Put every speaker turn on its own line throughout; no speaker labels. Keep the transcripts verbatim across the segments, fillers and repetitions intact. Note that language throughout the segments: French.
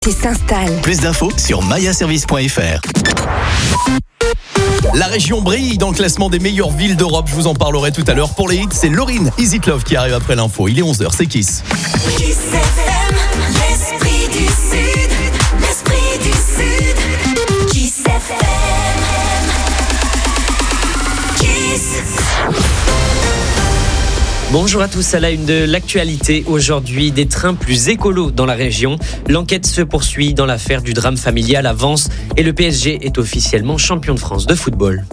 s'installe.
Plus d'infos sur maya service point f r. La région brille dans le classement des meilleures villes d'Europe. Je vous en parlerai tout à l'heure. Pour les hits, c'est Lauryn Is It Love qui arrive après l'info. Il est onze heures, c'est Kiss.
Kiss F M, l'esprit du Sud, l'esprit du Sud. Kiss F M, Kiss.
Bonjour à tous, à la une de l'actualité. Aujourd'hui, des trains plus écolos dans la région. L'enquête se poursuit dans l'affaire du drame familial à Vence et le P S G est officiellement champion de France de football.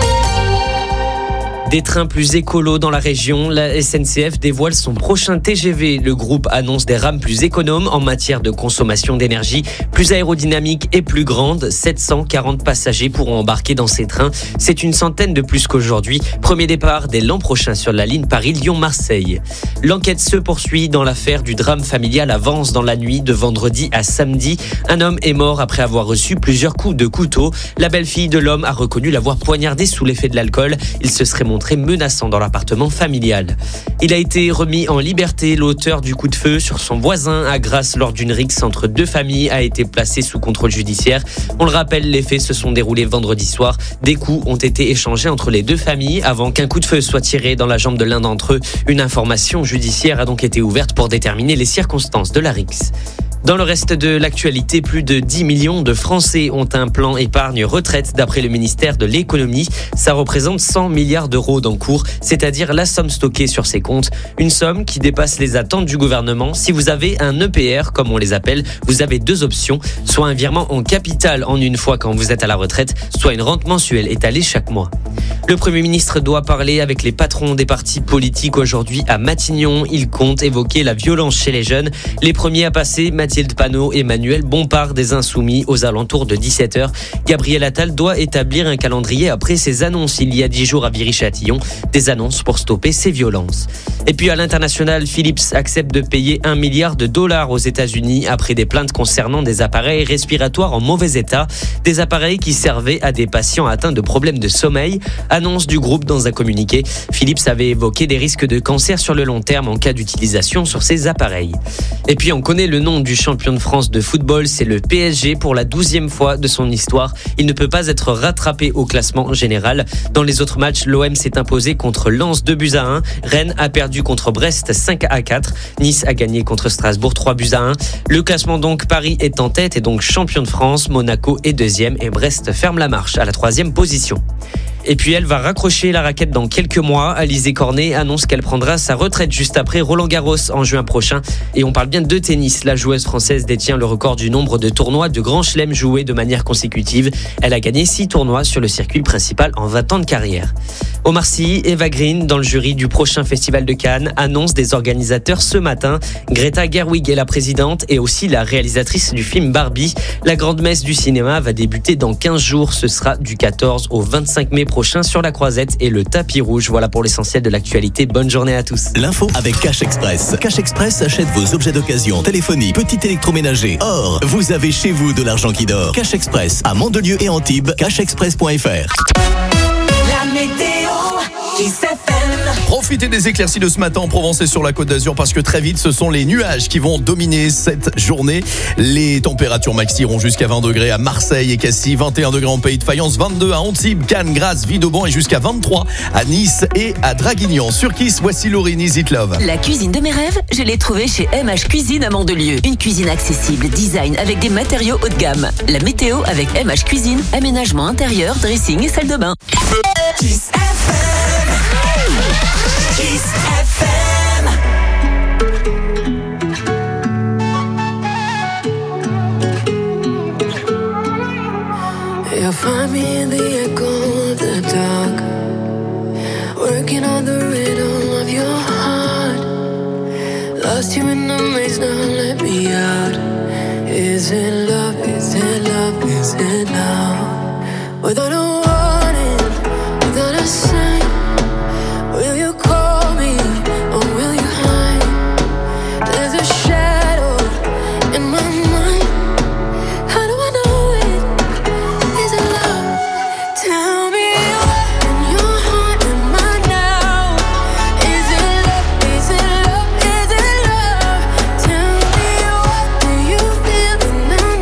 Des trains plus écolos dans la région, la S N C F dévoile son prochain T G V. Le groupe annonce des rames plus économes en matière de consommation d'énergie, plus aérodynamiques et plus grandes. sept cent quarante passagers pourront embarquer dans ces trains. C'est une centaine de plus qu'aujourd'hui. Premier départ dès l'an prochain sur la ligne Paris-Lyon-Marseille. L'enquête se poursuit dans l'affaire du drame familial à Vence dans la nuit de vendredi à samedi. Un homme est mort après avoir reçu plusieurs coups de couteau. La belle-fille de l'homme a reconnu l'avoir poignardé sous l'effet de l'alcool. Il se serait montré menaçant dans l'appartement familial. Il a été remis en liberté. L'auteur du coup de feu sur son voisin à Grasse lors d'une rixe entre deux familles a été placé sous contrôle judiciaire. On le rappelle, les faits se sont déroulés vendredi soir. Des coups ont été échangés entre les deux familles avant qu'un coup de feu soit tiré dans la jambe de l'un d'entre eux. Une information judiciaire a donc été ouverte pour déterminer les circonstances de la rixe. Dans le reste de l'actualité, plus de dix millions de Français ont un plan épargne-retraite d'après le ministère de l'économie. Ça représente cent milliards d'euros d'encours, c'est-à-dire la somme stockée sur ces comptes. Une somme qui dépasse les attentes du gouvernement. Si vous avez un E P R, comme on les appelle, vous avez deux options. Soit un virement en capital en une fois quand vous êtes à la retraite, soit une rente mensuelle étalée chaque mois. Le Premier ministre doit parler avec les patrons des partis politiques aujourd'hui à Matignon. Il compte évoquer la violence chez les jeunes. Les premiers à passer, Mathilde Panot et Manuel Bompard des Insoumis aux alentours de dix-sept heures. Gabriel Attal doit établir un calendrier après ses annonces il y a dix jours à Viry-Châtillon. Des annonces pour stopper ces violences. Et puis à l'international, Philips accepte de payer un milliard de dollars aux États-Unis après des plaintes concernant des appareils respiratoires en mauvais état. Des appareils qui servaient à des patients atteints de problèmes de sommeil. Annonce du groupe dans un communiqué. Philips avait évoqué des risques de cancer sur le long terme en cas d'utilisation sur ces appareils. Et puis on connaît le nom du champion de France de football, c'est le P S G pour la douzième fois de son histoire. Il ne peut pas être rattrapé au classement général. Dans les autres matchs, l'O M s'est imposé contre Lens deux buts à un. Rennes a perdu contre Brest cinq à quatre. Nice a gagné contre Strasbourg trois buts à un. Le classement donc, Paris est en tête et donc champion de France. Monaco est deuxième et Brest ferme la marche à la troisième position. Et puis elle va raccrocher la raquette dans quelques mois. Alizé Cornet annonce qu'elle prendra sa retraite juste après Roland Garros en juin prochain. Et on parle bien de tennis. La joueuse française détient le record du nombre de tournois de Grand Chelem joués de manière consécutive. Elle a gagné six tournois sur le circuit principal en vingt ans de carrière. Omar Sy, Eva Green, dans le jury du prochain festival de Cannes, annonce des organisateurs ce matin. Greta Gerwig est la présidente et aussi la réalisatrice du film Barbie. La grande messe du cinéma va débuter dans quinze jours. Ce sera du quatorze au vingt-cinq mai prochain sur la Croisette et le tapis rouge. Voilà pour l'essentiel de l'actualité. Bonne journée à tous.
L'info avec Cash Express. Cash Express achète vos objets d'occasion, téléphonie, petit électroménager. Or, vous avez chez vous de l'argent qui dort. Cash Express à Mandelieu et Antibes. cash express point f r.
La météo, Kiss F M.
Profitez des éclaircies de ce matin en Provence et sur la Côte d'Azur parce que très vite ce sont les nuages qui vont dominer cette journée. Les températures max iront jusqu'à vingt degrés à Marseille et Cassis, vingt et un degrés en Pays de Fayence, vingt-deux à Antibes, Cannes, Grasse, Vidauban et jusqu'à vingt-trois à Nice et à Draguignan. Sur Kiss, voici Lauryn Is It Love.
La cuisine de mes rêves, je l'ai trouvée chez M H Cuisine à Mandelieu. Une cuisine accessible, design avec des matériaux haut de gamme. La météo avec M H Cuisine, aménagement intérieur, dressing et salle de bain.
Kiss F M. Kiss F M.
You'll find me in the echo of the dark, working on the rhythm of your heart. Lost you in the maze, now let me out. Is it love, is it love, is it now? Without a warning, without a sign, will you call me or will you hide? There's a shadow in my mind. How do I know it? Is it love? Tell me what in your heart am I now? Is it love? Is it love? Is it love? Tell me what do you feel in the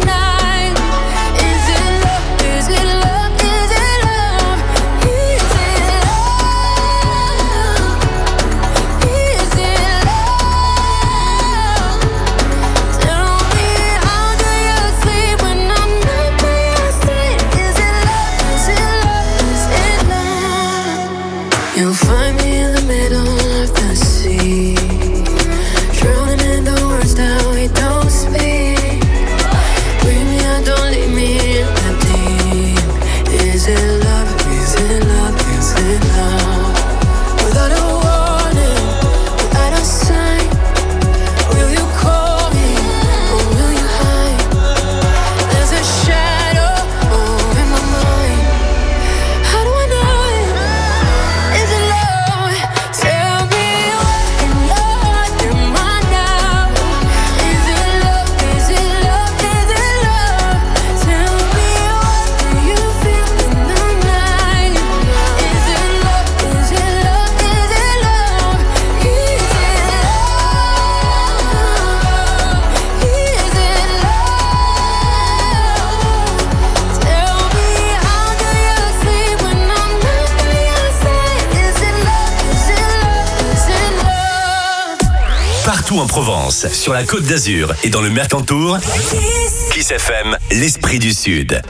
en Provence, sur la Côte d'Azur et dans le Mercantour. Kiss F M, l'esprit du Sud.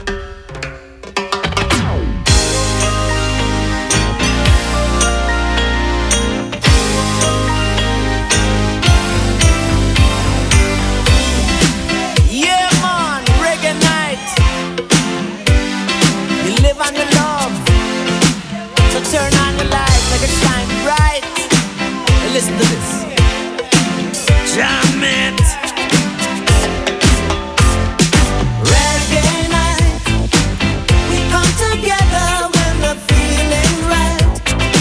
Turn on the light, make it shine bright. And listen to this. Jam it. Reggae night. We come together when the feeling right.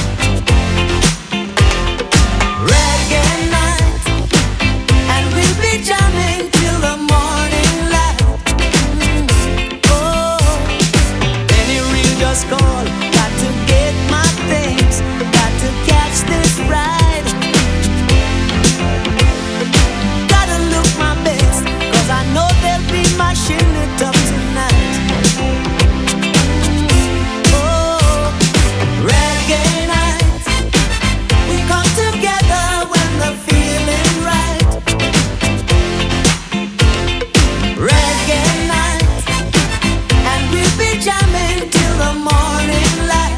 Reggae night. And we'll be jamming till the morning light. Mm. Oh, any real just call. Got to get my things, got to catch this ride. Gotta look my best, cause I know they'll be mashing it up tonight. Oh, reggae night. We come together when the feeling right. Reggae night. And we'll be jamming till the morning light.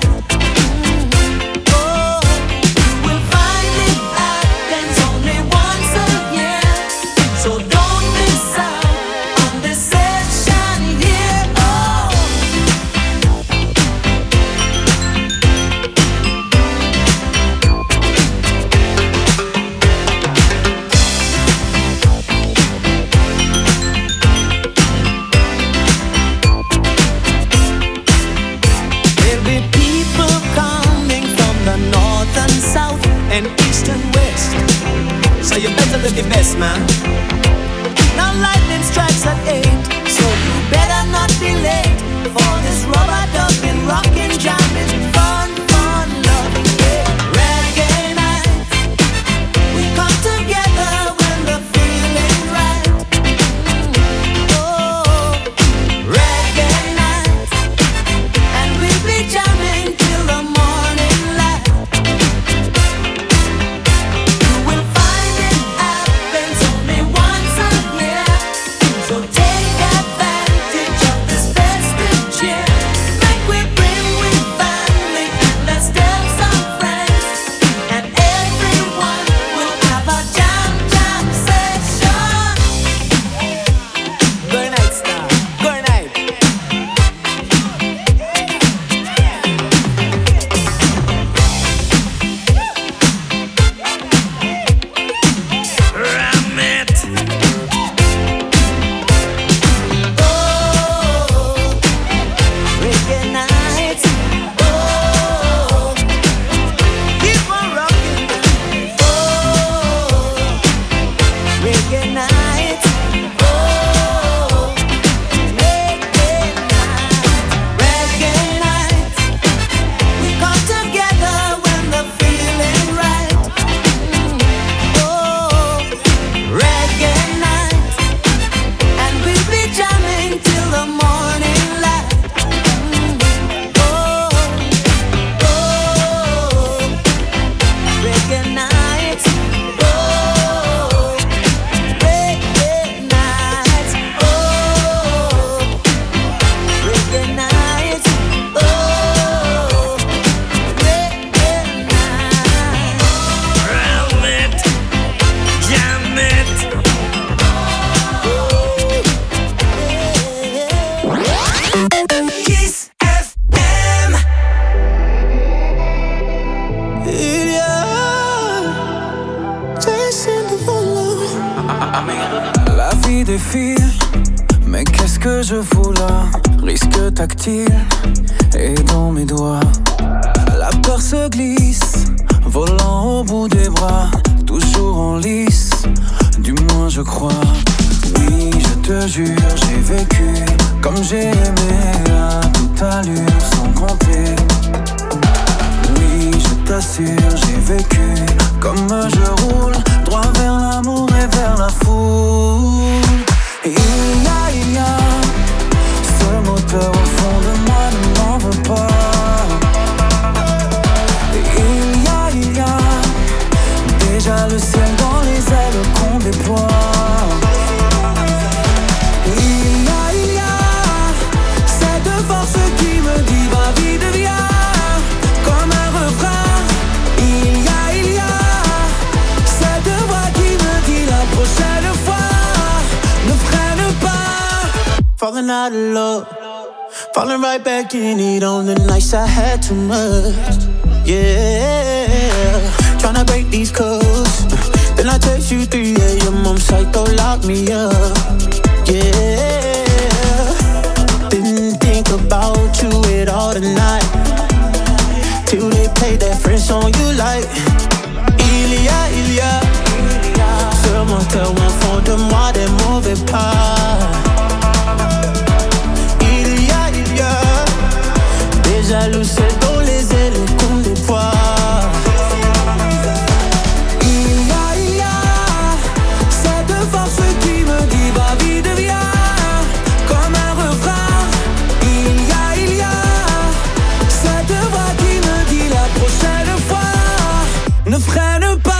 And east and west, so you better look your best, man. Now lightning strikes at eight, so you better not be late for this rubber ducking, rockin', jamming, fun, fun, loving, yeah. Reggae night. We come together when the feeling right. Oh, reggae night. And we'll be jamming till the morning light.
défile, mais qu'est-ce que je fous là? Risque tactile et dans mes doigts, la peur se glisse, volant au bout des bras, toujours en lice, du moins je crois. Oui, je te jure, j'ai vécu comme j'ai aimé à toute allure, sans compter. Oui, je t'assure, j'ai vécu comme je roule, droit vers l'amour et vers la foule. Et il y a, il y a ce moteur au fond de moi, ne m'en veux pas. Et il y a, il y a déjà le ciel dans les ailes qu'on
falling out of love, falling right back in it on the nights I had too much. Yeah, tryna break these codes. Then I text you three a.m. I'm psycho, lock me up. Yeah, didn't think about you at all tonight, till they played that French song you like. Il y a, il y a ce menteur au fond de moi des mauvais pas. Il y a, il y a des jaloux, c'est dans les ailes qu'on déploie. Il y a, il y a cette force qui me dit va vite, viens, comme un refrain. Il y a, il y a cette voix qui me dit la prochaine fois ne freine pas.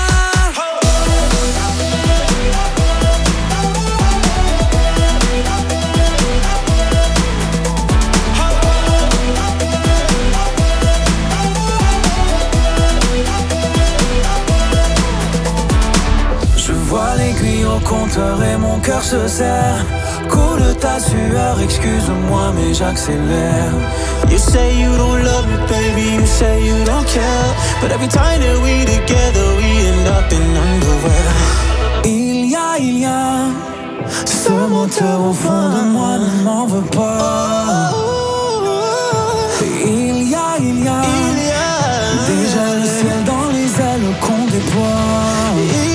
Au compteur et mon cœur se serre. Coule ta sueur, excuse-moi mais j'accélère. You say you don't love me baby, you say you don't care, but every time that we together we end up in underwear. Il y a, il y a ce moteur au fond de moi, ne m'en veux pas. Il y a, il y a, il y a déjà le ciel dans les ailes qu'on déploie.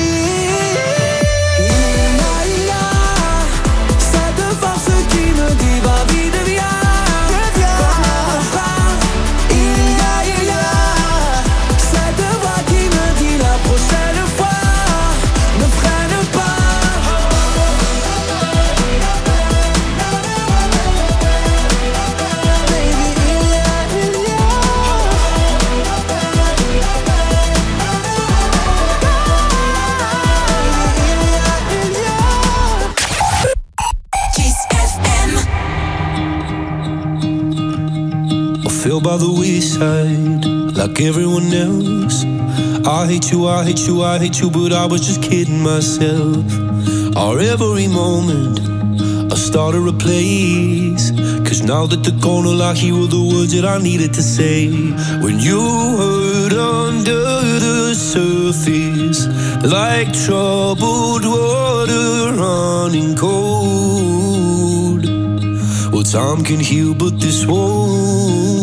By the wayside, like everyone else. I hate you, I hate you, I hate you, but I was just kidding myself. Our every moment, I started a place. Cause now that they're gone, all I hear were the words that I needed to say. When you hurt under the surface, like troubled water running cold. Well, time can heal, but this won't.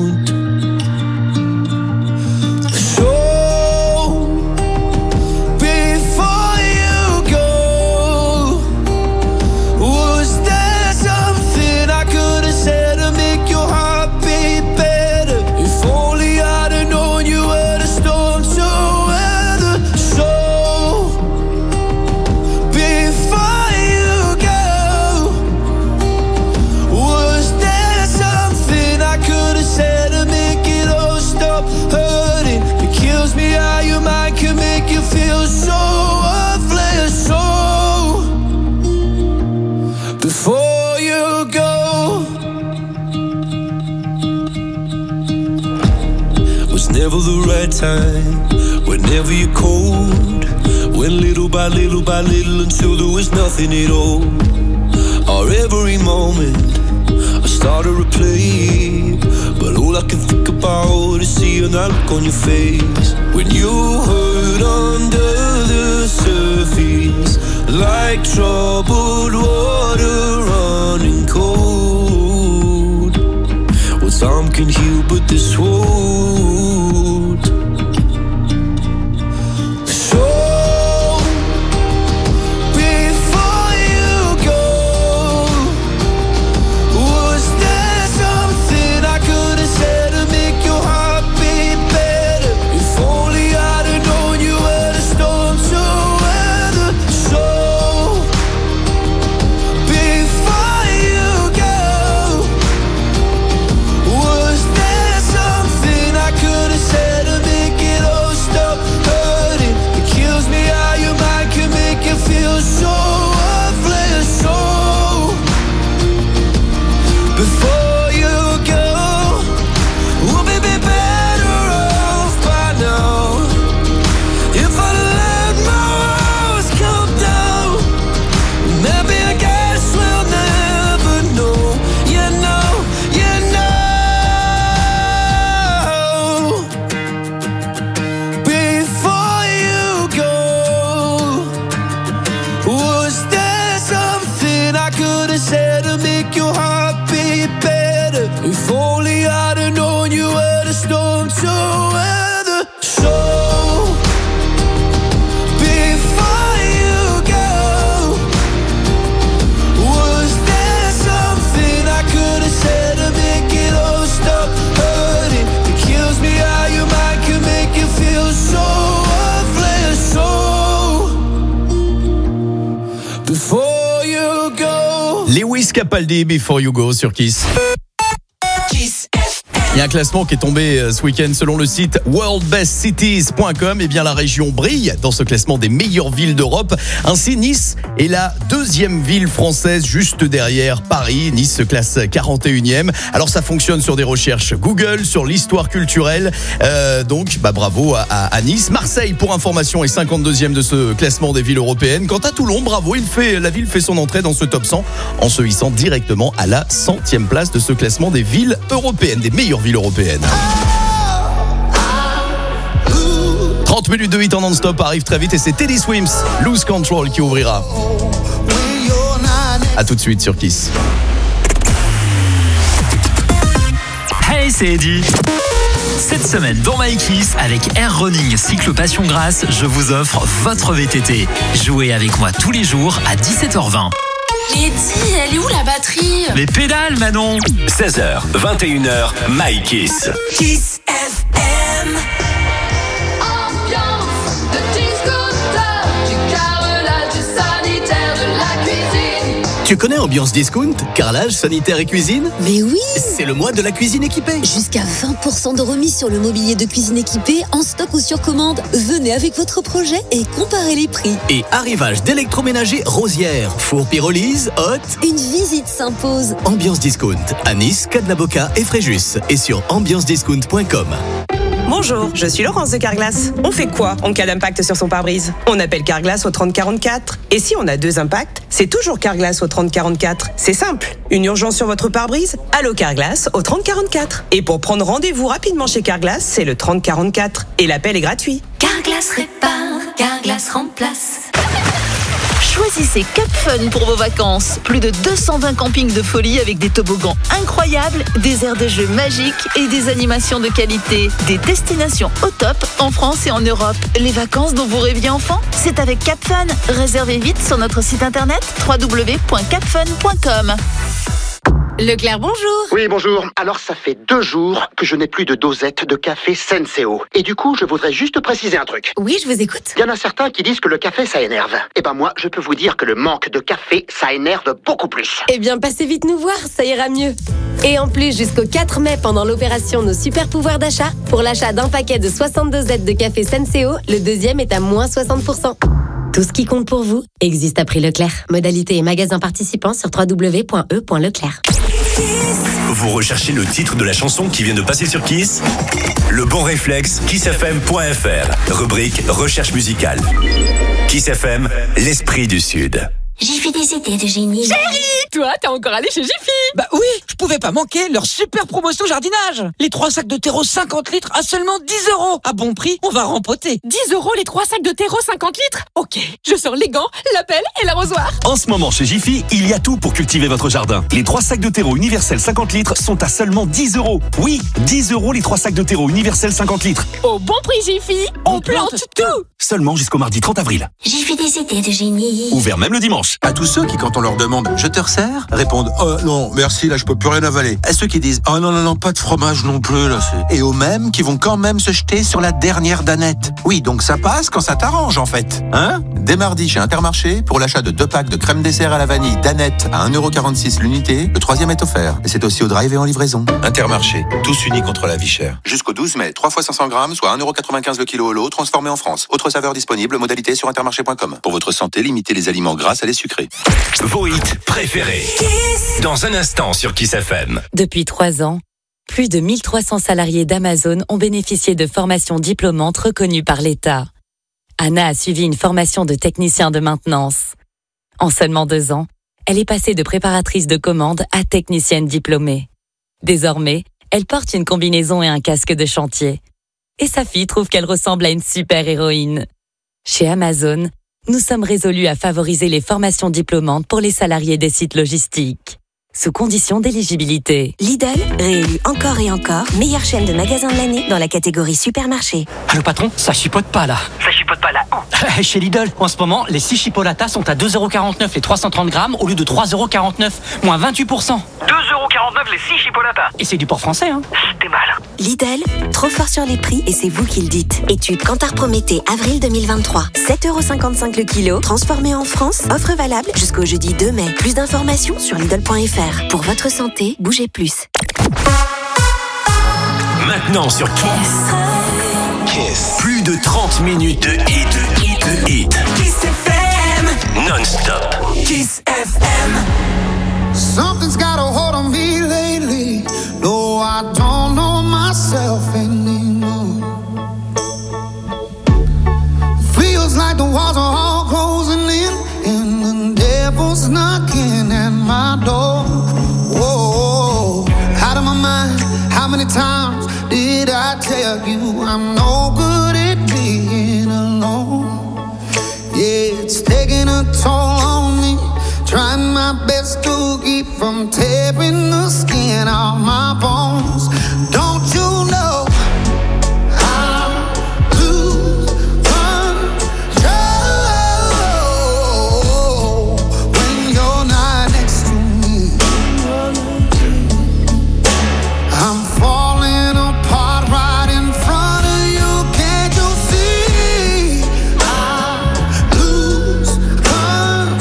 Never the right time, whenever you're cold. Went little by little by little until there was nothing at all. Our every moment, I started to play, but all I can think about is seeing that look on your face. When you hurt under the surface, like troubled water running cold. Well, time can heal, but this won't.
Was there
Wiz Capaldi, Before You Go sur Kiss.
Kiss.
Il y a un classement qui est tombé ce week-end selon le site world best cities point com. Et bien la région brille dans ce classement des meilleures villes d'Europe. Ainsi, Nice est la deuxième ville française juste derrière Paris. Nice se classe quarante et unième. Alors ça fonctionne sur des recherches Google, sur l'histoire culturelle. Euh, donc bah, bravo à, à, à Nice. Marseille, pour information, est cinquante-deuxième de ce classement des villes européennes. Quant à Toulon, bravo, il fait, la ville fait son entrée dans ce top cent en se hissant directement à la centième place de ce classement des villes européennes, des meilleures ville européenne. trente minutes de hit en non-stop arrive très vite et c'est Teddy Swims, Lose Control, qui ouvrira. A tout de suite sur Kiss.
Hey, c'est Eddie. Cette semaine dans My Kiss, avec Air Running Cycle Passion Grasse, je vous offre votre V T T. Jouez avec moi tous les jours à dix-sept heures vingt.
Eddie, elle est où la batterie?
Les pédales, Manon.
seize heures, vingt et une heures, My Kiss.
Kiss F M.
Ambiance de discounter, du carrelage, du sanitaire, de la cuisine.
Tu connais Ambiance Discount? Carrelage, sanitaire et cuisine?
Mais oui!
C'est le mois de la cuisine équipée.
Jusqu'à vingt pour cent de remise sur le mobilier de cuisine équipée, en stock ou sur commande. Venez avec votre projet et comparez les prix.
Et arrivage d'électroménager Rosière, four pyrolyse, hot.
Une visite s'impose.
Ambiance Discount, à Nice, Cadlaboca et Fréjus. Et sur ambiance discount point com.
Bonjour, je suis Laurence de Carglass. On fait quoi en cas d'impact sur son pare-brise? On appelle Carglass au trente quarante-quatre. Et si on a deux impacts, c'est toujours Carglass au trente quarante-quatre. C'est simple. Une urgence sur votre pare-brise? Allô Carglass au trente quarante-quatre. Et pour prendre rendez-vous rapidement chez Carglass, c'est le trente quarante-quatre. Et l'appel est gratuit.
Carglass répare, Carglass remplace.
Choisissez Cap Fun pour vos vacances. Plus de deux cent vingt campings de folie avec des toboggans incroyables, des aires de jeux magiques et des animations de qualité. Des destinations au top en France et en Europe. Les vacances dont vous rêviez enfant, c'est avec Cap Fun. Réservez vite sur notre site internet w w w point cap fun point com.
Leclerc, bonjour.
Oui, bonjour. Alors, ça fait deux jours que je n'ai plus de dosette de café Senseo. Et du coup, je voudrais juste préciser un truc.
Oui, je vous écoute.
Il y en a certains qui disent que le café, ça énerve. Eh ben moi, je peux vous dire que le manque de café, ça énerve beaucoup plus.
Eh bien, passez vite nous voir, ça ira mieux. Et en plus, jusqu'au quatre mai, pendant l'opération Nos Super Pouvoirs d'achat, pour l'achat d'un paquet de soixante-deux dosettes de café Senseo, le deuxième est à moins soixante pour cent. Tout ce qui compte pour vous existe à prix Leclerc. Modalité et magasin participants sur w w w point e point leclerc.
Vous recherchez le titre de la chanson qui vient de passer sur Kiss? Le bon réflexe, kiss f m point f r. Rubrique recherche musicale. Kiss F M, l'esprit du Sud.
Jiffy des idées de génie.
Chérie, toi, t'es encore allé chez Jiffy?
Bah oui, je pouvais pas manquer leur super promotion jardinage. Les trois sacs de terreau cinquante litres à seulement dix euros. À bon prix, on va rempoter.
dix euros les trois sacs de terreau cinquante litres? Ok, je sors les gants, la pelle et l'arrosoir.
En ce moment, chez Jiffy, il y a tout pour cultiver votre jardin. Les trois sacs de terreau universel cinquante litres sont à seulement dix euros. Oui, dix euros les trois sacs de terreau universel cinquante litres.
Au bon prix Jiffy, on, on plante, plante tout.
Seulement jusqu'au mardi trente avril.
Jiffy des idées de génie.
Ouvert même le dimanche.
À tous ceux qui, quand on leur demande « Je te resserre ?» répondent « Oh non, merci, là je peux plus rien avaler ». À ceux qui disent « Oh non, non, non, pas de fromage non plus, là c'est... » Et aux mêmes qui vont quand même se jeter sur la dernière danette. Oui, donc ça passe quand ça t'arrange en fait. Hein ? Dès mardi chez Intermarché, pour l'achat de deux packs de crème dessert à la vanille danette à un euro quarante-six l'unité, le troisième est offert. Et c'est aussi au drive et en livraison. Intermarché, tous unis contre la vie chère. Jusqu'au douze mai, trois fois cinq cents grammes, soit un euro quatre-vingt-quinze le kilo au lot, transformé en France. Autre saveur disponible, modalité sur intermarché point com. Pour votre santé, limitez les aliments gras à les sucrés.
Vos hits préférés. Kiss. Dans un instant sur Kiss F M.
Depuis trois ans, plus de mille trois cents salariés d'Amazon ont bénéficié de formations diplômantes reconnues par l'État. Anna a suivi une formation de technicien de maintenance. En seulement deux ans, elle est passée de préparatrice de commande à technicienne diplômée. Désormais, elle porte une combinaison et un casque de chantier. Et sa fille trouve qu'elle ressemble à une super-héroïne. Chez Amazon, nous sommes résolus à favoriser les formations diplômantes pour les salariés des sites logistiques, sous condition d'éligibilité.
Lidl, réélu encore et encore, meilleure chaîne de magasins de l'année dans la catégorie supermarché.
Allô patron, ça chipote pas là.
Ça chipote pas là où?
Chez Lidl, en ce moment, les six chipolatas sont à deux euros quarante-neuf les trois cent trente grammes au lieu de trois euros quarante-neuf, moins vingt-huit pour cent.
deux euros
quarante-neuf les six chipolatas. Et c'est du port français, hein. T'es mal.
Lidl, trop fort sur les prix et c'est vous qui le dites. Étude Kantar Prométhée, avril deux mille vingt-trois. sept euros cinquante-cinq le kilo, transformé en France, offre valable jusqu'au jeudi deux mai. Plus d'informations sur Lidl point F R. Pour votre santé, bougez plus.
Maintenant sur Kiss. Kiss. Plus de trente minutes de hit. De hit.
Kiss F M.
Non-stop.
Kiss F M.
Something's got a hold on me lately. No, I don't know myself anymore. Feels like the walls are all closing in, and the devil's knocking at my door. Whoa, out of my mind. How many times did I tell you I'm no good at being alone? Yeah, it's taking a toll on me. Trying my best to keep from tearing the skin off my bones. Don't you know I lose control when you're not next to me? I'm falling apart right in front of you. Can't you see? I lose control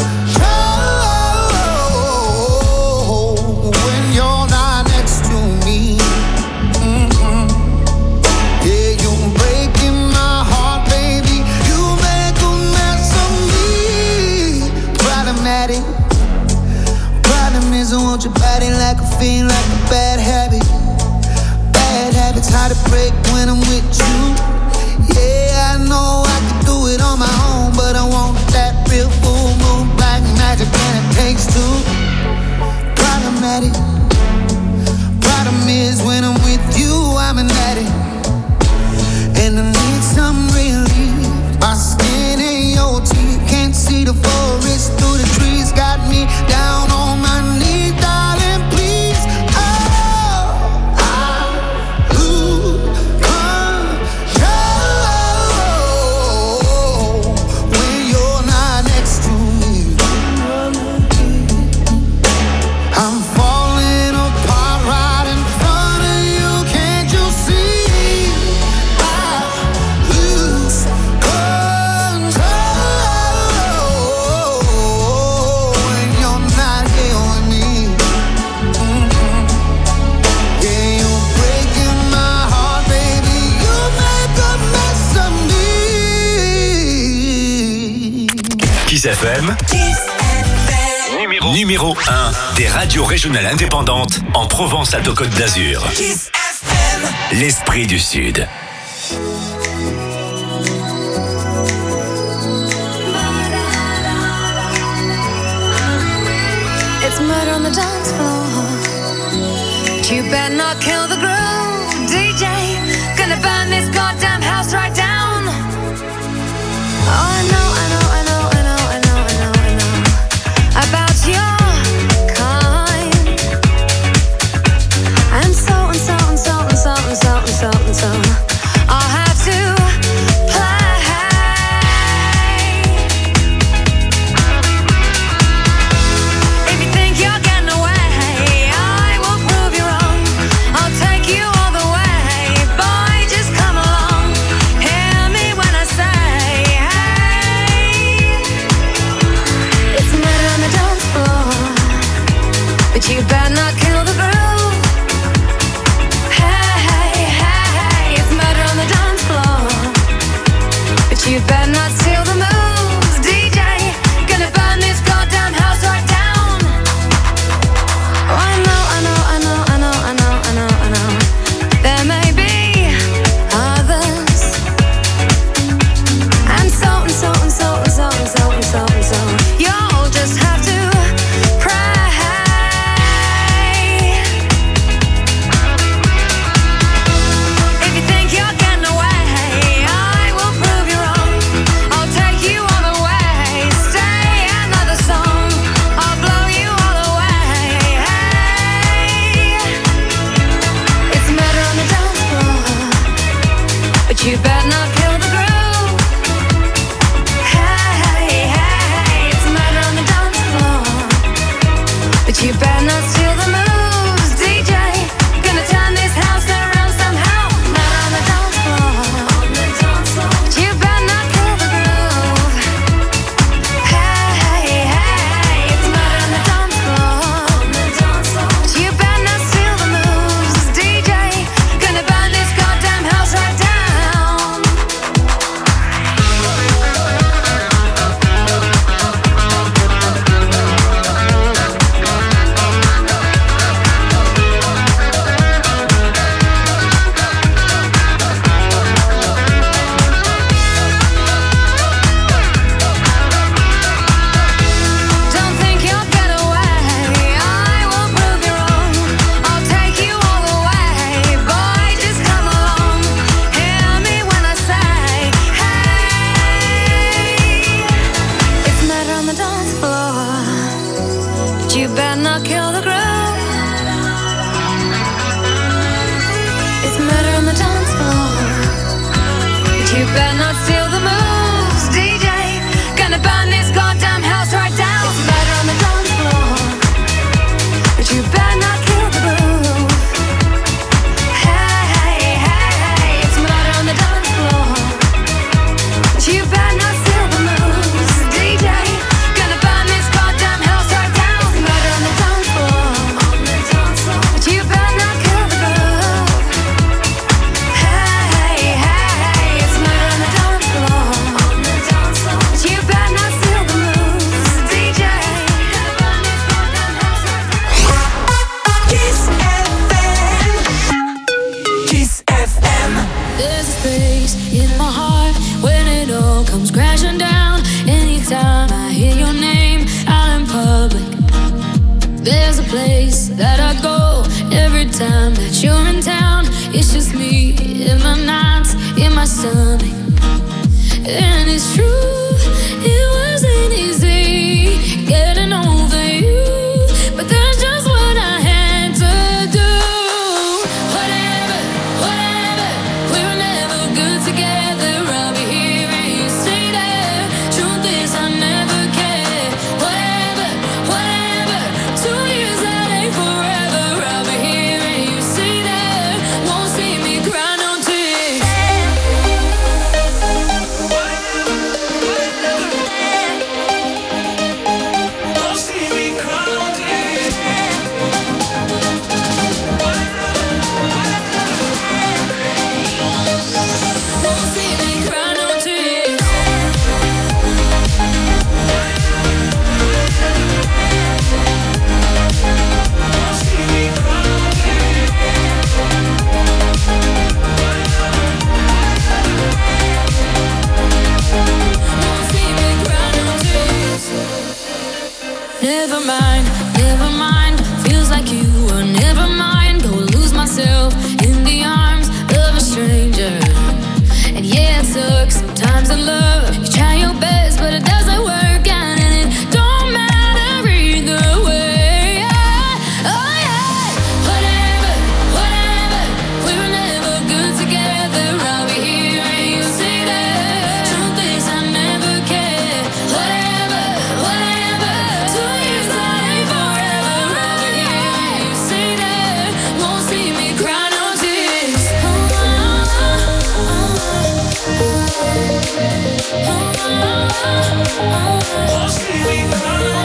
when you're not next to me. Mm-hmm. Yeah, you're breaking my heart, baby. You make a mess of me. Problematic. Problem is I want your body like a fiend, like a bad habit. Bad habits hard to break when I'm with you. Yeah, I know I can do it on my own, but I want that real full moon black magic, and it takes two. Problematic. Problem is when I'm with you, I'm an addict, and I need some relief. My skin and your teeth can't see the forest through the trees. Got me down on my knees, darling, please. Oh, I lose control when you're not next to me. I'm falling apart right in front of you. Can't you see? I lose control when you're not here with me. Mm-hmm. Yeah, you're breaking my heart, baby. You make a mess of me.
Kiss F M. Numéro, numéro un des radios régionales indépendantes en Provence-Alpes-Côte d'Azur.
Kiss F M.
L'esprit du Sud.
It's murder on the dance floor. You better not kill the groove, D J. Gonna burn this goddamn house right down. Oh, I know, I know, I know, I know, I know, I know, I know about your kind. And so and so and so and so and so and so and so. I'll have to play. If you think you're getting away, I will prove you wrong. I'll take you all the way. Boy, just come along. Hear me when I say, hey. It's murder on the dance floor, but you better not kill the groove. Hey, hey, hey, it's murder on the dance floor, but you better not steal the moves, D J. Gonna burn this goddamn house right down. Oh, I know, I know, I know, I know, I know, I know, I know. There may be others, and so and so and so and so and so and so and so. You'll just have to pray. If you think you're getting away, I will prove you wrong. I'll take you all the way. Stay another song. I'll blow you all away. Hey, it's murder on the dance floor, but you better not kill the groove. Hey, hey, it's murder on the dance floor, but you better not steal the moves, place that I go. Every time that you're in town, it's just me in my nights, in my stomach. And it's true, it wasn't easy getting over you, but that's just what I had to do. Whatever, whatever, we were never good together. I'll be here and you stay there. Truth is I never cared. Whatever, whatever, two years that ain't forever. I'll be here and you stay there. Won't see me cry no tears. Never mind, never mind. Feels like you were never mind. Go lose myself in the arms of a stranger. And yeah, it sucks sometimes in love. You try your best, but it doesn't work out, and it don't matter either way. Oh yeah, whatever, whatever. We were never good together. I'll be here and you stay there. Truth is I never cared. Whatever, whatever. Two years that ain't forever. I'll be here and you stay there. Won't see me cry no tears. Won't see me cry no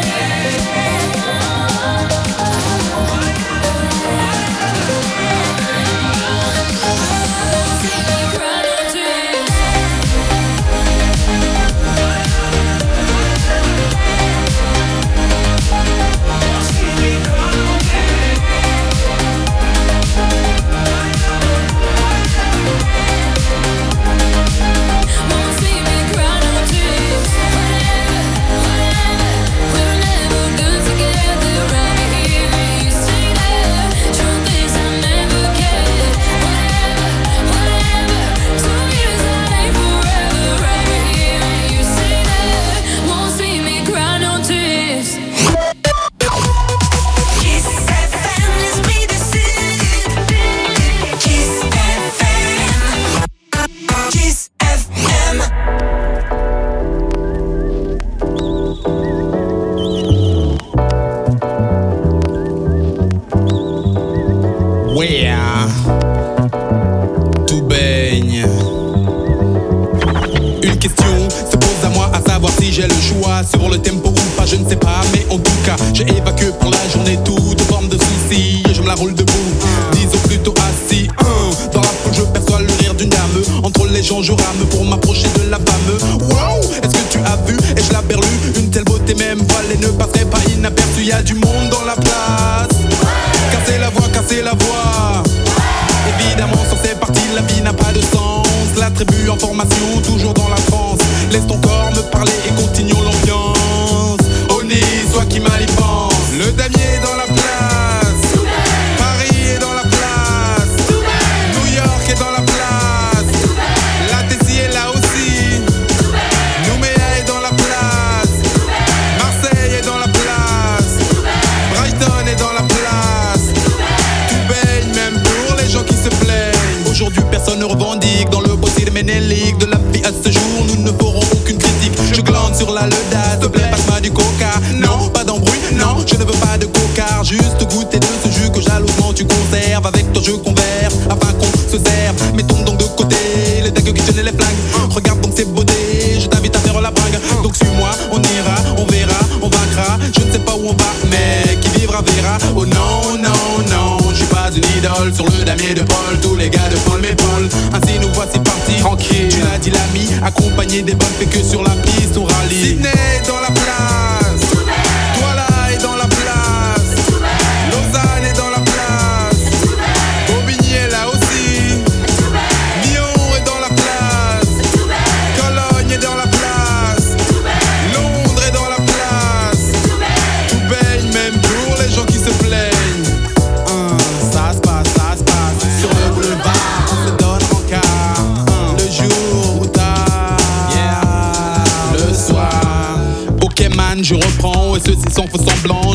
tout baigne. Une question se pose à moi, à savoir si j'ai le choix sur le tempo ou pas, je ne sais pas, mais en tout cas j'ai évacué pour la journée toute forme de soucis et je me la roule debout, disons plutôt assis. Un, dans la foule je perçois le rire d'une dame, entre les gens je rame pour m'approcher de la femme. Wow, est-ce que tu as vu, et je la berlue, une telle beauté même voilée ne passerait pas inaperçue, y a du monde dans la place. Casser la voix, casser la voix. Évidemment, sur ces parties, la vie n'a pas de sens. La tribu en formation, toujours dans la transe. Laisse ton corps me parler et continuons l'ambiance. Oni, soit qui mal y pense. Le damier est dans la place. Paris est dans la place. New York est dans la place. La Tessie est là aussi. Nouméa est dans la place. Marseille est dans la place. Brighton est dans la place. Tout baigne même pour les gens qui se plaignent. Aujourd'hui personne ne revendique dans le possible ménélique de la vie à ce jour. Nous ne ferons aucune critique. Je glande sur la ledasse. S'il te plaît, passe-moi du coca. Non, pas d'embrouille, non, je ne veux pas de cocard. Juste goûter de ce jus que jalousement tu conserves. Avec toi je converse afin qu'on se serve. Mettons donc de côté les dagues qui tiennent les flingues. Regarde donc ces beautés, je t'invite à faire la bringue. Donc suis-moi, on ira, on verra, on vaincra. Je ne sais pas où on va, mais qui vivra verra. Oh non, non, non, je suis pas une idole. Sur le damier de Paul, tous les gars de Paul m'épaulent. Ainsi nous voici partis, tranquille. Tu l'as dit l'ami, accompagné des bonnes fait que sur la piste on rallye. Sydney est dans la place, Douala est dans la place, Lausanne est dans la place, Bobigny est là aussi, Lyon est dans la place, Cologne est dans la place, Londres est dans la place. Tout baigne même pour les gens qui se plaignent.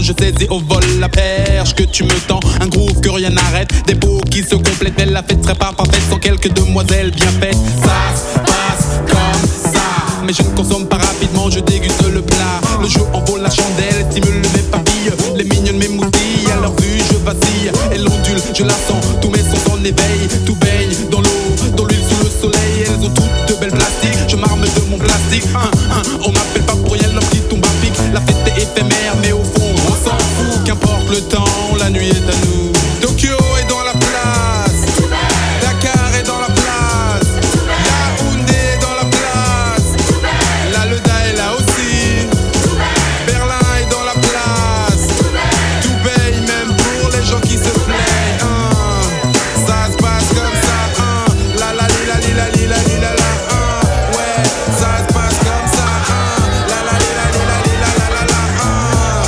je saisis au vol la perche que tu me tends. Un groove que rien n'arrête, des beaux qui se complètent. Mais la fête serait pas parfaite sans quelques demoiselles bien faites. Ça se passe comme ça, mais je ne consomme pas rapidement, je déguste le plat. Le jeu en vaut la chandelle, stimule mes papilles. Les mignonnes m'émoutillent, à leur vue je vacille. Elle ondule, je la sens, tous mes sens en éveil. Tout baigne dans l'eau, dans l'huile sous le soleil. Elles ont toutes de belles plastiques, je m'arme de mon plastique. Hein, hein, on m'appelle pas pour rien, leur petit tombe à pic. La fête est éphémère, mais au fond on s'en fout. Qu'importe le temps, la nuit est à nous. Tokyo est dans la place, Dakar est dans la place, Yaoundé est dans la place, la Leda est là aussi, Berlin est dans la place, Dubaï même pour les gens qui se plaignent. Hein. Ça se passe comme ça, hein. La la li la li la li la li la la, hein. Ouais, ça se passe comme ça, hein. La la li la li la li la la la la, hein.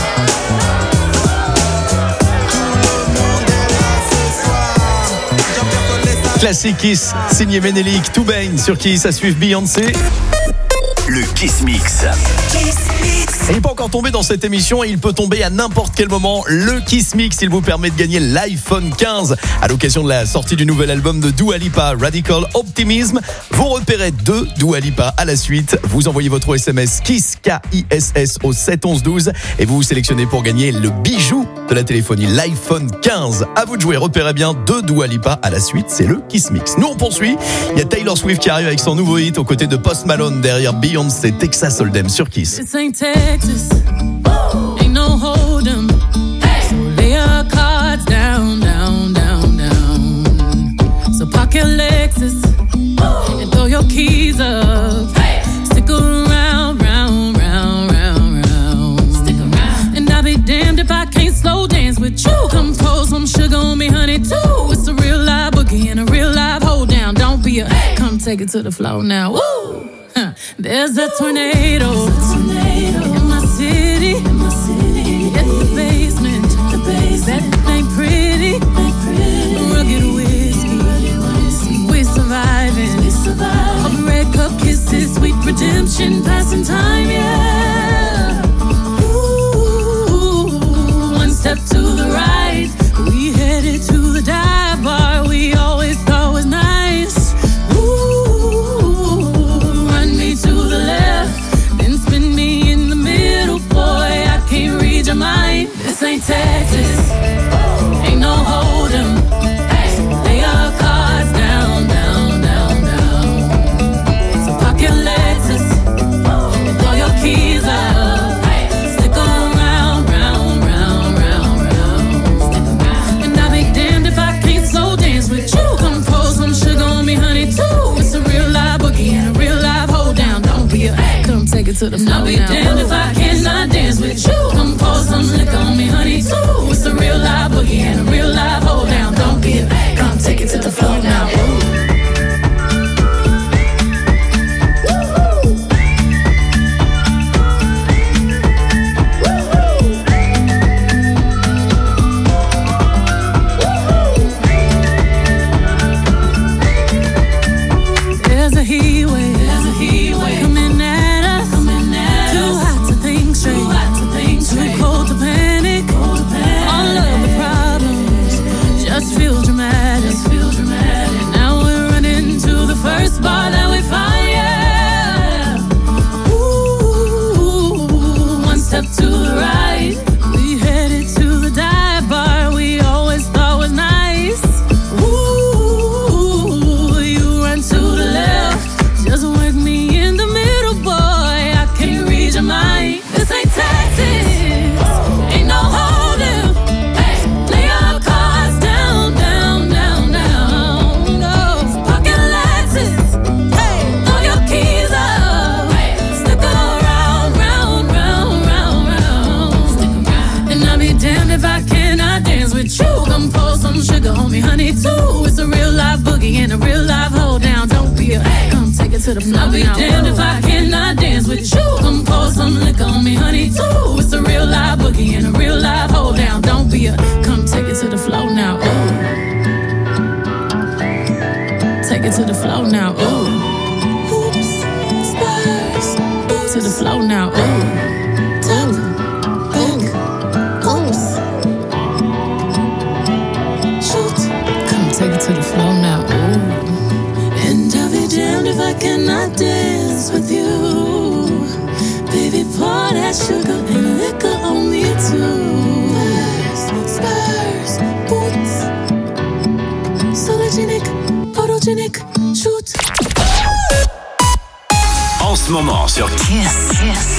Tout le monde est là ce soir. Jean-Pierre Collet, ça-
Classique Kiss, signé Ménélique, tout baigne sur Kiss, à suivre Beyoncé.
Le Kiss Mix.
Il n'est pas encore tombé dans cette émission et il peut tomber à n'importe quel moment. Le Kiss Mix, il vous permet de gagner l'iPhone quinze à l'occasion de la sortie du nouvel album de Dua Lipa, Radical Optimism. Vous repérez deux Dua Lipa à la suite. Vous envoyez votre S M S KISS, K I S S au sept onze douze et vous vous sélectionnez pour gagner le bijou de la téléphonie, l'iPhone quinze. À vous de jouer, repérez bien deux Dua Lipa à la suite, c'est le Kiss Mix. Nous on poursuit, il y a Taylor Swift qui arrive avec son nouveau hit aux côtés de Post Malone derrière Beyoncé, Texas Hold'em sur Kiss.
This ain't Texas, ain't no hold'em. So lay your cards down, down, down, down. So park your Lexus and throw your keys up. Stick around, round, round, round, round. Stick around. And I'll be damned if I can't slow dance with you. Come pour some sugar on me, honey, too. It's a real live boogie and a real live hold down. Don't be a, come take it to the floor now. Woo! Huh. There's a tornado, in my city, in my city. At the basement, the basement. That ain't pretty, ain't pretty. Rugged whiskey, we surviving. We surviving. Of red cup kisses, sweet redemption, passing time, yeah. Ooh, one step to the right, we headed to the dive bar we always thought was nice. To the left, then spin me in the middle, boy, I can't read your mind. This ain't Texas, ain't no hold'em. Lay your cards down, down, down, down. So park your Lexus and throw your keys up. Stick around, round, round, round, round. And I'll be damned if I can't slow dance with you. Come pour some sugar on me, honey, too. It's a real live boogie and a real live hold down. Don't be a, come take it to the floor. I'll be damned if I cannot dance with you. Come pour some liquor on me, honey, too. It's a real live boogie and a real live hold down. Don't be a, come take it to the floor now. Ooh. To the floor. I'll be damned if I cannot dance with you. Come pour some liquor on me, honey, too. It's a real live boogie and a real live hold down. Don't be a, come take it to the floor now. Ooh. Take it to the floor now. Ooh. Oops, spurs. To the floor now. Ooh. Top, back, to the floor now. Ooh. And I'll be damned if I cannot dance with you. Baby, pour that sugar and liquor on me too. Spurs, spurs, boots. Sologenic, photogenic, shoot.
En ce moment sur Kiss,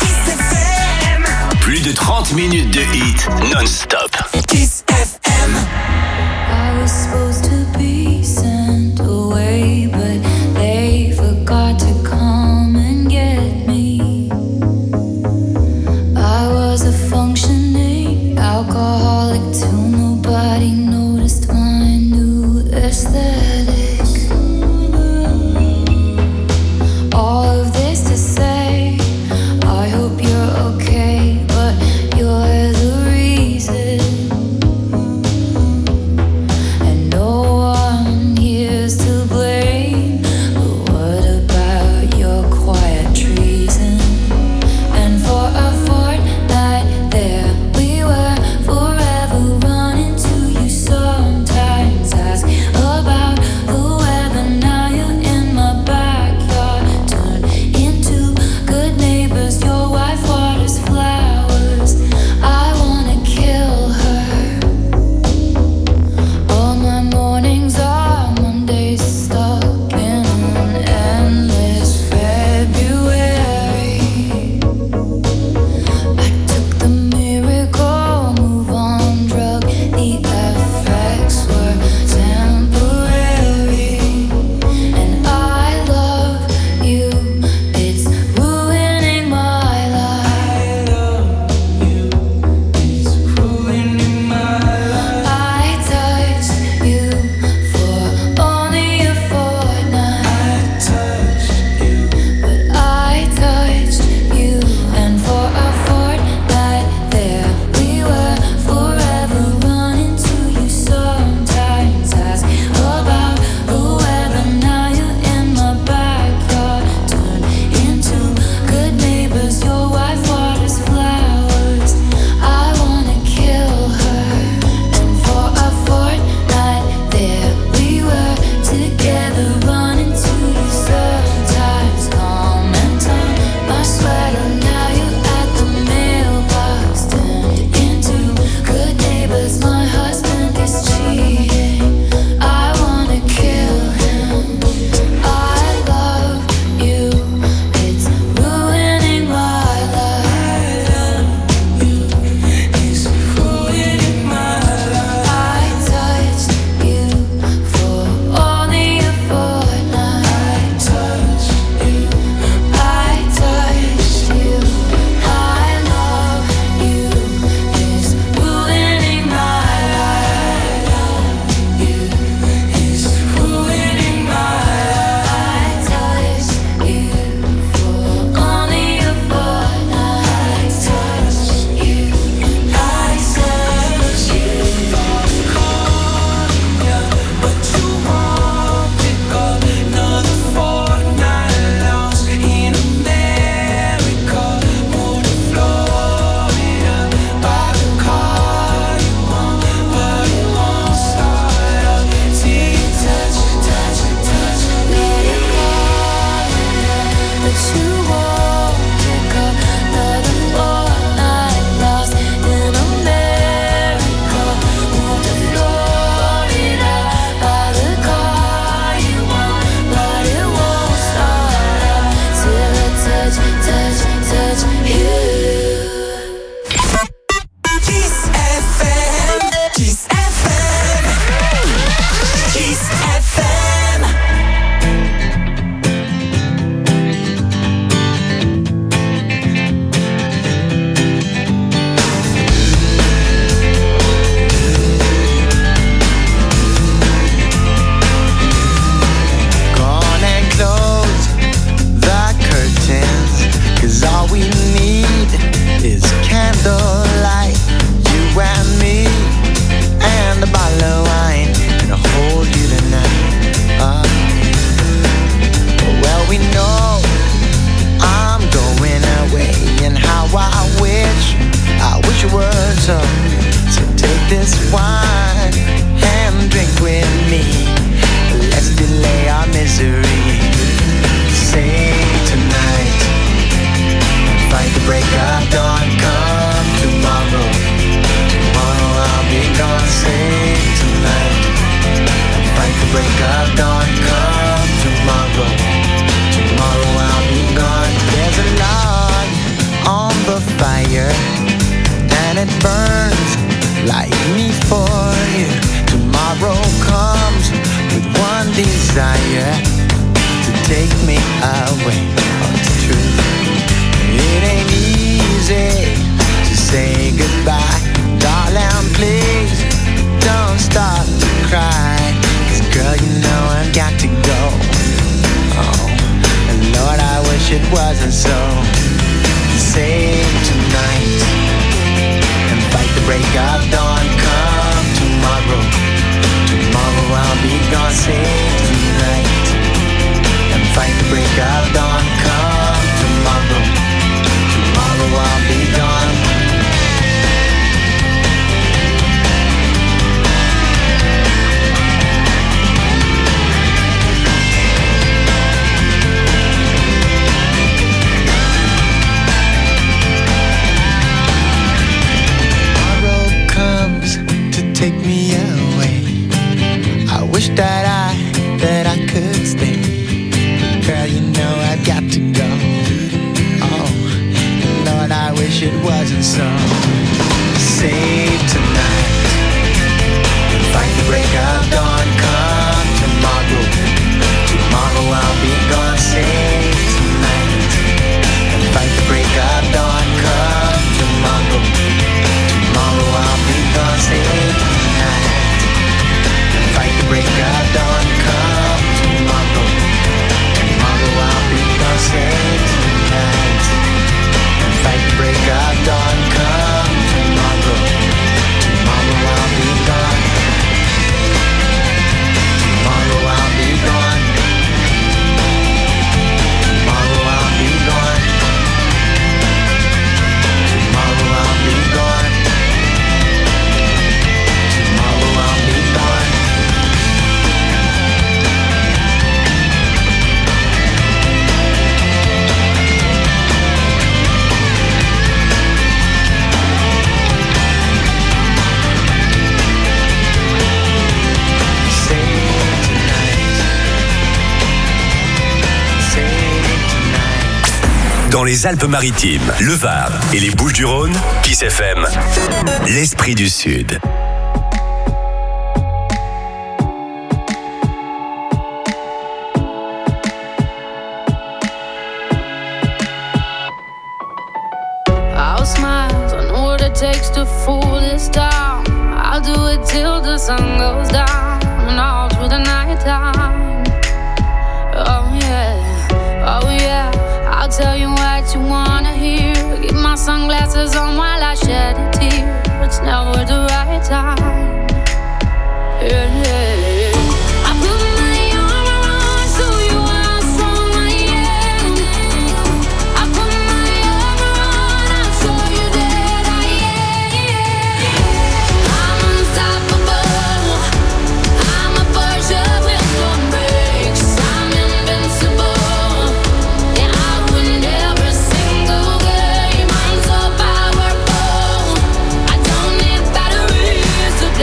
plus de trente minutes de hits non-stop.
Kiss F M.
I was supposed to be sent away, but they forgot to come and get me. I was a functioning alcoholic till nobody noticed my new aesthetic. All of this to say, I hope you're okay, but you're the reason. And no one here's to blame, but what about your quiet treason? And for a fortnight there we were, forever running to you, sometimes ask about
wasn't so. Save tonight and fight the break of dawn. Come tomorrow, tomorrow I'll be gone. Save tonight and fight the break of dawn. Come tomorrow, tomorrow I'll be gone. Take me away. I wish that I, that I could stay. Girl, you know I've got to go. Oh, Lord, I wish it wasn't so. Save tonight and fight the break of dawn. Come tomorrow, tomorrow I'll be gone. Save tonight and fight the break of dawn. Come tomorrow, tomorrow I'll be gone. Save fight the break of dawn. Come tomorrow, tomorrow I'll be gone. Save tonight and fight the break of dawn. Come tomorrow, tomorrow I'll be gone. Tomorrow I'll be gone. Tomorrow I'll be gone. Tomorrow I'll be gone. Tomorrow I'll be gone.
Dans les Alpes-Maritimes, le Var et les Bouches-du-Rhône, Kiss F M, l'Esprit du Sud.
I'll smile, I know what it takes to fool this town. I'll do it till the sun goes down and all through the night time. Oh yeah, oh yeah, I'll tell you what you wanna hear. Keep my sunglasses on while I shed a tear. It's never the right time. Yeah, yeah, yeah. I put my armor on so you are strong I am. I put my armor on, I'll show you that I am. I'm unstoppable. I'm a Porsche with no brakes. I'm invincible. Yeah, I win every single game. I'm so powerful. I don't need batteries to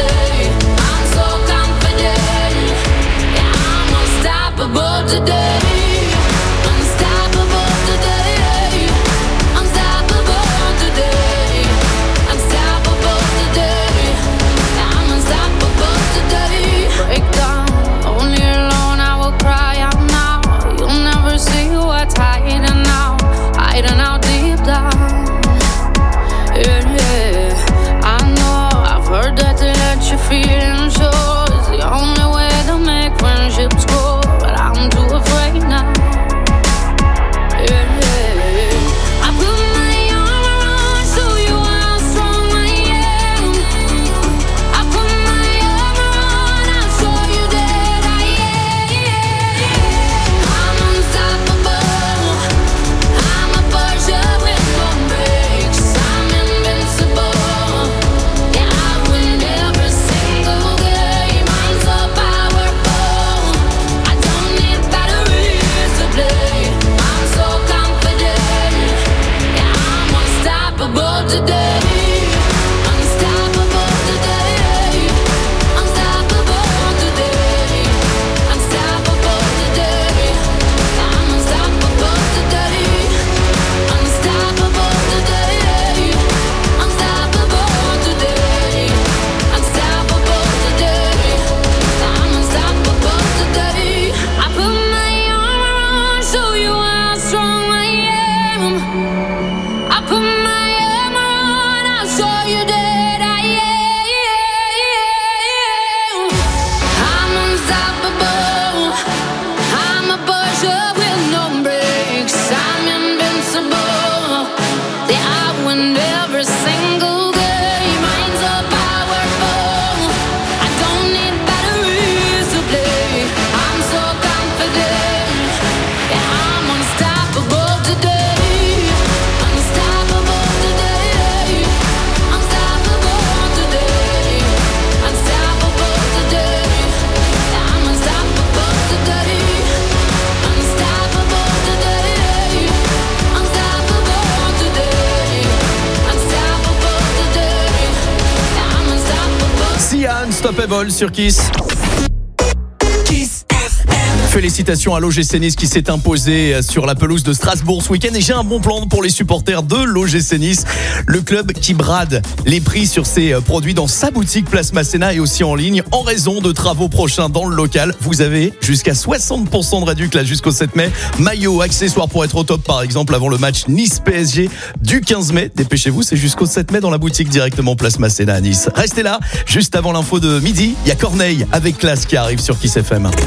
Unstoppable sur Kiss.
Kiss.
Félicitations à l'O G C Nice qui s'est imposé sur la pelouse de Strasbourg ce week-end. Et j'ai un bon plan pour les supporters de l'O G C Nice. Le club qui brade les prix sur ses produits dans sa boutique Place Masséna et aussi en ligne en raison de travaux prochains dans le local. Vous avez jusqu'à soixante pour cent de réduction là jusqu'au sept mai. Maillots, accessoires pour être au top par exemple avant le match Nice-P S G du quinze mai. Dépêchez-vous, c'est jusqu'au sept mai dans la boutique directement Place Masséna à Nice. Restez là, juste avant l'info de midi, il y a Corneille avec Classe qui arrive sur Kiss F M.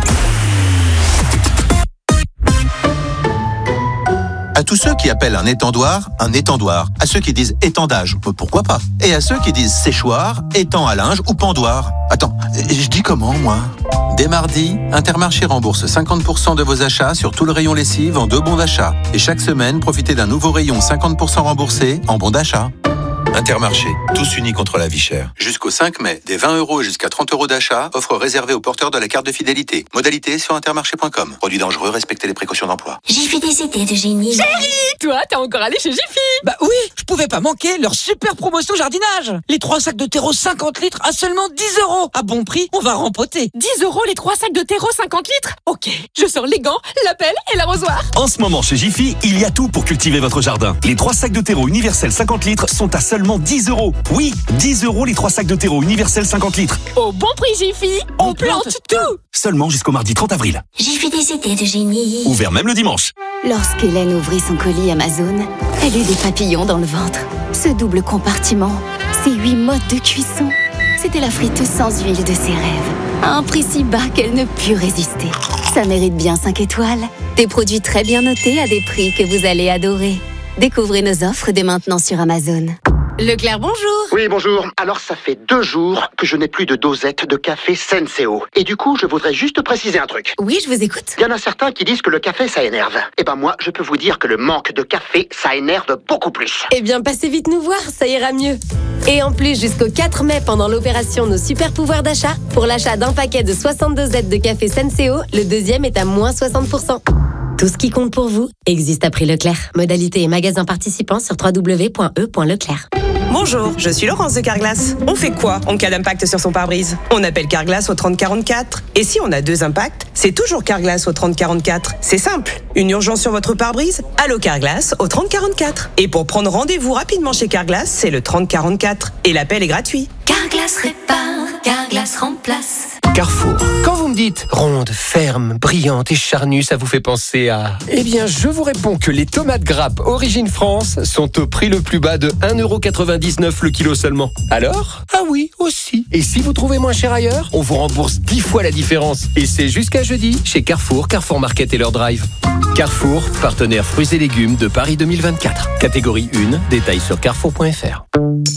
À tous ceux qui appellent un étendoir un étendoir, à ceux qui disent étendage, pourquoi pas, et à ceux qui disent séchoir, étang à linge ou pendoir. Attends, je dis comment moi ? Dès mardi, Intermarché rembourse cinquante pour cent de vos achats sur tout le rayon lessive en deux bons d'achat. Et chaque semaine, profitez d'un nouveau rayon cinquante pour cent remboursé en bons d'achat. Intermarché, tous unis contre la vie chère. Jusqu'au cinq mai, des vingt euros et jusqu'à trente euros d'achat, offre réservée aux porteurs de la carte de fidélité. Modalité sur intermarché point com. Produit dangereux, respectez les précautions d'emploi.
J'ai fait des idées de génie.
Chérie, toi, t'es encore allé chez Jiffy?
Bah oui, je pouvais pas manquer leur super promotion jardinage. Les trois sacs de terreau cinquante litres à seulement dix euros. À bon prix, on va rempoter.
dix euros les trois sacs de terreau cinquante litres? Ok, je sors les gants, la pelle et l'arrosoir.
En ce moment, chez Jiffy, il y a tout pour cultiver votre jardin. Les trois sacs de terreau universels cinquante litres sont à seulement dix euros. Oui, dix euros les trois sacs de terreau universels cinquante litres.
Au bon prix Jiffy, on, on plante, plante tout.
Seulement jusqu'au mardi trente avril.
J'ai fait des idées de génie.
Ouvert même le dimanche.
Lorsqu'Hélène ouvrit son colis Amazon, elle eut des papillons dans le ventre. Ce double compartiment, ces huit modes de cuisson, c'était la friteuse sans huile de ses rêves. À un prix si bas qu'elle ne put résister. Ça mérite bien cinq étoiles. Des produits très bien notés à des prix que vous allez adorer. Découvrez nos offres dès maintenant sur Amazon.
Leclerc, bonjour.
Oui, bonjour. Alors, ça fait deux jours que je n'ai plus de dosette de café Senseo. Et du coup, je voudrais juste préciser un truc.
Oui, je vous écoute.
Il y en a certains qui disent que le café, ça énerve. Eh ben moi, je peux vous dire que le manque de café, ça énerve beaucoup plus.
Eh bien, passez vite nous voir, ça ira mieux. Et en plus, jusqu'au quatre mai, pendant l'opération Nos Super Pouvoirs d'achat, pour l'achat d'un paquet de soixante-deux Z de café Senseo, le deuxième est à moins soixante pour cent. Tout ce qui compte pour vous existe à prix Leclerc. Modalité et magasin participants sur w w w point e point leclerc.
Bonjour, je suis Laurence de Carglass. On fait quoi en cas d'impact sur son pare-brise? On appelle Carglass au trente quarante-quatre. Et si on a deux impacts, c'est toujours Carglass au trente quarante-quatre. C'est simple. Une urgence sur votre pare-brise? Allô Carglass au trente quarante-quatre. Et pour prendre rendez-vous rapidement chez Carglass, c'est le trente quarante-quatre. Et l'appel est gratuit.
Carglass répare, Carglass remplace.
Carrefour. Quand vous me dites ronde, ferme, brillante et charnue, ça vous fait penser à... Eh bien, je vous réponds que les tomates grappes Origine France sont au prix le plus bas de un euro quatre-vingt-dix-neuf le kilo seulement. Alors? Ah oui, aussi. Et si vous trouvez moins cher ailleurs, on vous rembourse dix fois la différence. Et c'est jusqu'à jeudi chez Carrefour, Carrefour Market et leur drive. Carrefour, partenaire fruits et légumes de Paris deux mille vingt-quatre. Catégorie un, détails sur carrefour point f r.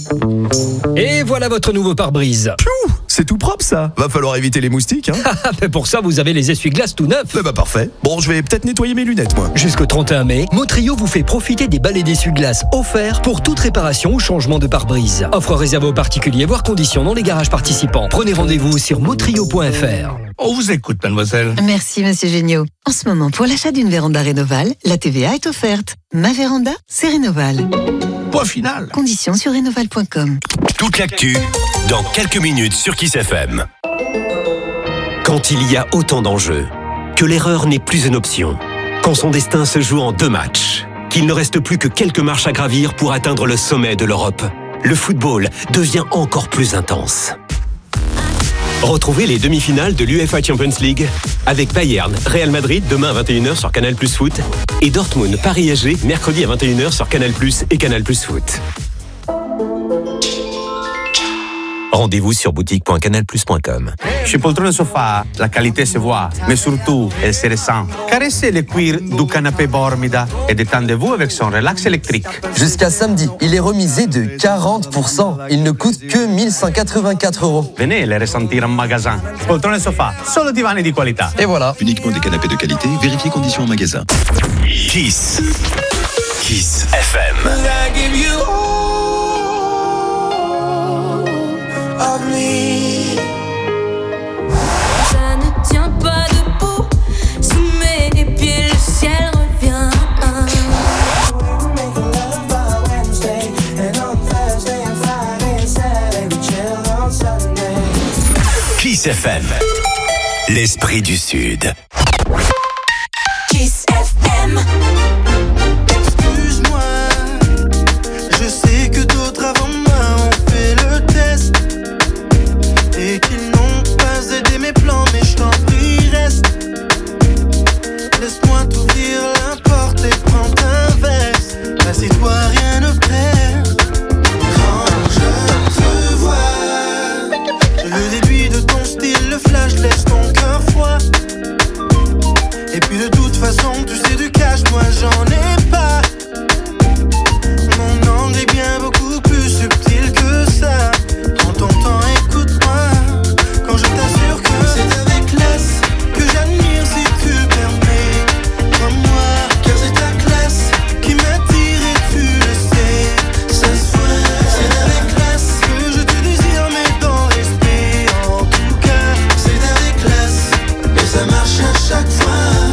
Et voilà votre nouveau pare-brise.
Piou, c'est tout propre ça. Va falloir éviter les moustiques, hein.
Mais pour ça, vous avez les essuie-glaces tout neufs.
Eh bah parfait. Bon, je vais peut-être nettoyer mes lunettes, moi.
Jusqu'au trente et un mai, Motrio vous fait profiter des balais d'essuie-glaces offerts pour toute réparation ou changement de pare-brise. Offre réservée aux particuliers, voire conditions dans les garages participants. Prenez rendez-vous sur motrio point f r.
On vous écoute, mademoiselle.
Merci, monsieur Géniaud. En ce moment, pour l'achat d'une véranda Rénoval, la T V A est offerte. Ma véranda, c'est Rénoval.
Point final.
Conditions sur rénoval point com.
Toute l'actu, dans quelques minutes sur Kiss F M.
Quand il y a autant d'enjeux, que l'erreur n'est plus une option, quand son destin se joue en deux matchs, qu'il ne reste plus que quelques marches à gravir pour atteindre le sommet de l'Europe, le football devient encore plus intense. Retrouvez les demi-finales de l'UEFA Champions League avec Bayern, Real Madrid demain à vingt et une heures sur Canal Plus Foot et Dortmund, Paris S G mercredi à vingt et une heures sur Canal Plus et Canal Plus Foot. Rendez-vous sur boutique point canal plus point com.
Chez Poltrone Sofa, la qualité se voit, mais surtout, elle se ressent. Caressez le cuir du canapé Bormida et détendez-vous avec son relax électrique.
Jusqu'à samedi, il est remisé de quarante pour cent. Il ne coûte que mille cent quatre-vingt-quatre euros.
Venez le ressentir en magasin. Poltrone Sofa, solo divani di qualità.
Et voilà.
Uniquement des canapés de qualité, vérifiez conditions en magasin.
Kiss. Kiss F M.
Of me. Ça ne tient pas debout, sous mes pieds le ciel revient.
Kiss F M. L'esprit du Sud.
Kiss F M.
Excuse-moi, je sais que d'autres avant moi ont fait le test et qu'ils n'ont pas aidé mes plans, mais je t'en prie, reste. Laisse-moi t'ouvrir la porte et prends ta veste. Assieds-toi, rien ne perd. Quand je te vois, je le déduis de ton style, le flash laisse ton cœur froid. Et puis de toute façon, tu sais du cash, moi j'en ai pas. Mon angle est bien beaucoup plus subtil que ça. Prends ton temps, écoute-moi. Quand je t'assure que c'est avec classe que j'admire si tu le permets. Comme moi, car c'est ta classe qui m'attire et tu le sais. Ça se voit, c'est avec classe que je te désire, mais dans l'esprit. En tout cas, c'est avec classe et ça marche à chaque fois.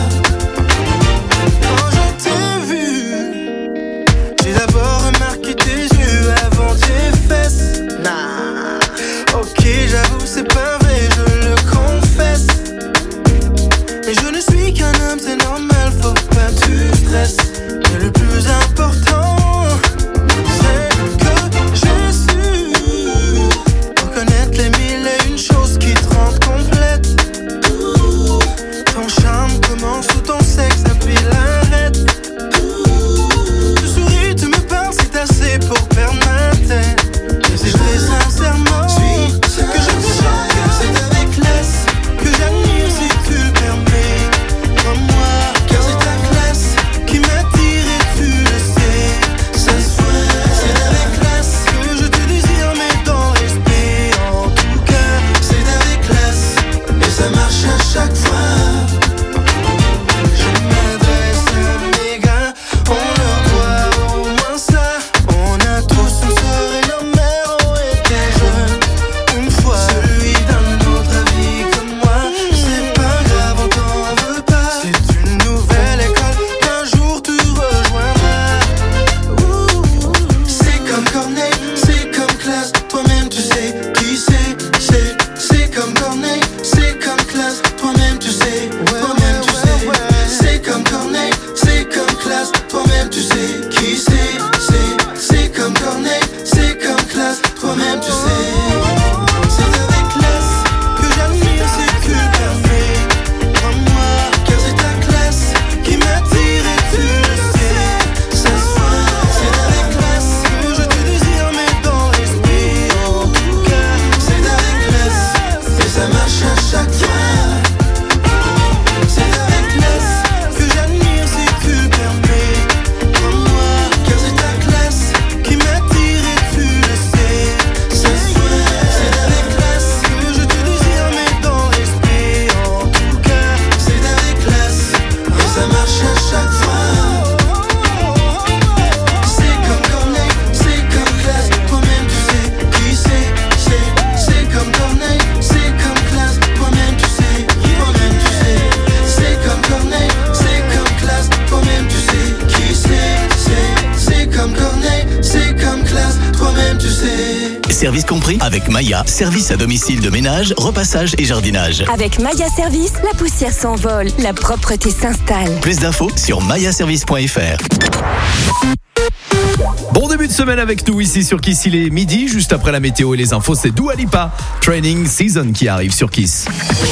Quand je t'ai vu, j'ai d'abord remarqué tes yeux avant tes fesses. Nah, ok, j'avoue, c'est pas vrai, je le confesse. Mais je ne suis qu'un homme, c'est normal, faut pas que tu stresses. Mais le plus important, c'est que j'ai su reconnaître les mille et une choses qui te rendent complète. Ton charme commence sous ton sexe, appuie l'arrête. Tu souris, tu me parles, c'est assez pour perdre ma tête. Et c'est très sincèrement que je te chante, car c'est avec classe que j'admire si tu le permets. Comme moi, car c'est ta classe qui m'attire et tu le sais. Ça se voit, c'est avec classe que je te désire, mais dans l'esprit. En tout cas, c'est avec classe et ça marche à chaque fois. Je m'adresse à mes gars, on leur doit au moins ça. On a tous une sœur et nos mères ont été jeunes une fois. Celui d'un autre avis comme moi, c'est pas grave, on t'en veut pas. C'est une nouvelle école qu'un jour tu rejoindras. Ouh, c'est comme Corneille, c'est comme classe, toi-même tu sais qui c'est. C'est, c'est comme Corneille, c'est comme classe, toi-même tu sais, toi-même tu sais. C'est comme Corneille, c'est comme classe, toi-même tu sais qui c'est. C'est, c'est comme Corneille, c'est comme classe, toi-même tu sais. C'est avec classe que j'admire si tu le permets. Comme moi, car c'est ta classe qui m'attire et tu le sais. Ça se voit, c'est avec classe que je te désire, mais dans l'esprit. En tout cas, c'est avec classe et ça marche à chaque fois. C'est avec classe que j'admire si tu le permets. Comme moi, car c'est ta classe qui m'attire et tu le sais. Ça se voit, c'est avec classe que je te désire, mais dans l'esprit. En tout cas, c'est avec classe et ça marche à chaque fois. C'est comme Corneille, c'est comme classe, toi-même tu sais qui c'est. C'est, c'est comme Corneille, c'est comme classe, toi-même tu sais, toi-même tu sais. C'est comme Corneille, c'est comme classe, toi-même tu sais qui c'est. C'est, c'est comme Corneille, c'est comme classe, toi-même tu sais.
Service compris avec Maya, service à domicile de ménage, repassage et jardinage.
Avec Maya Service, la poussière s'envole, la propreté s'installe.
Plus d'infos sur mayaservice point f r. Bon début de semaine avec nous ici sur Kiss, il est midi, juste après la météo et les infos, c'est Dua Lipa, Training Season qui arrive sur Kiss.